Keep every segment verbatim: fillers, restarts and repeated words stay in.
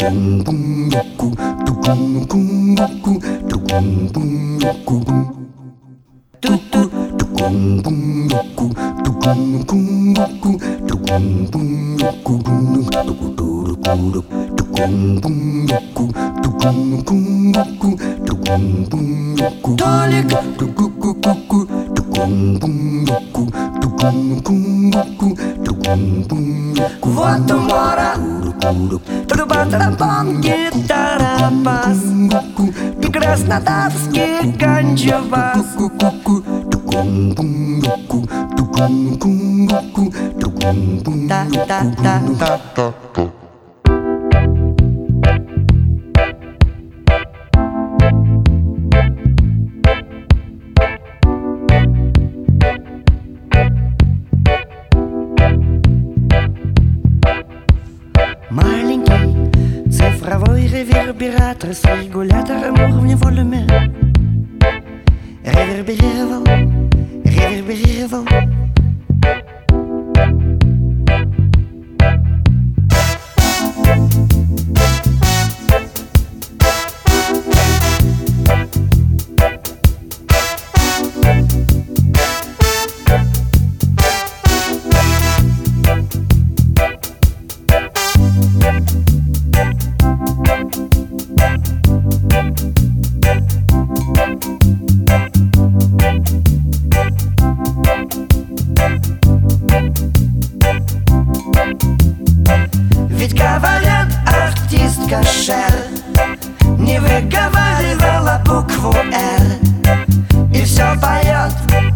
Вот умора, труба, тромбон, гитара, бас и краснодарский контрабас. Да-да-да-да. Маленький цифровой ревербератор с регулятором уровня волюме реверберировал, реверберировал. Ведь говорят, артистка Шер не выговаривала букву «Р» и все поет,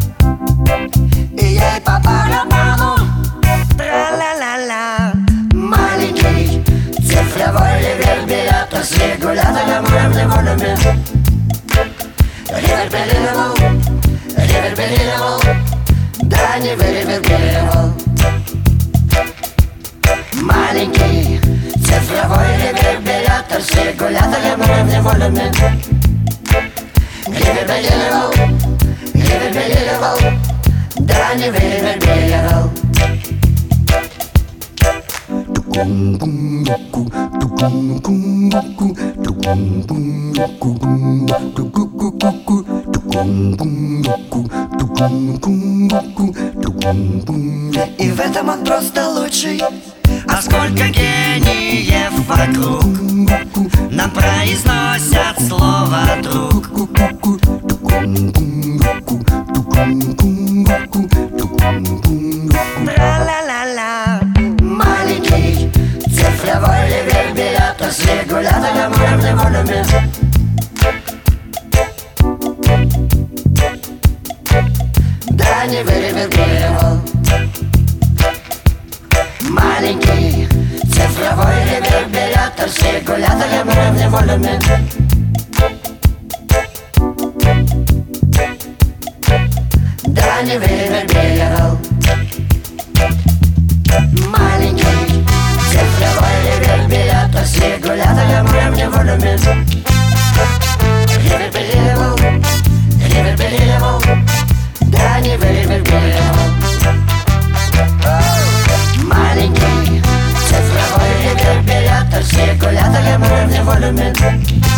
и ей по барабану. Тра-ла-ла-ла. Маленький цифровой ревербератор с регулятором уровня волюме реверберировал, реверберировал, да не выреверберировал. Маленький цифровой ревербератор с регулятором уровня волюме реверберировал, реверберировал, да не выреверберировал. И в этом он просто лучший. А сколько гениев вокруг нам произносят слово «друг». Тра-ла-ла-ла. Маленький цифровой ревербератор с регулятором уровня волюме да не выреверберировал. Маленький цифровой ревербератор с регулятором уровня волюме да не выреверберировал. Маленький цифровой ревербератор с регулятором уровня волюме реверберировал, реверберировал, да не выреверберировал. Маленький цифровой ревербератор с регулятором уровня волюме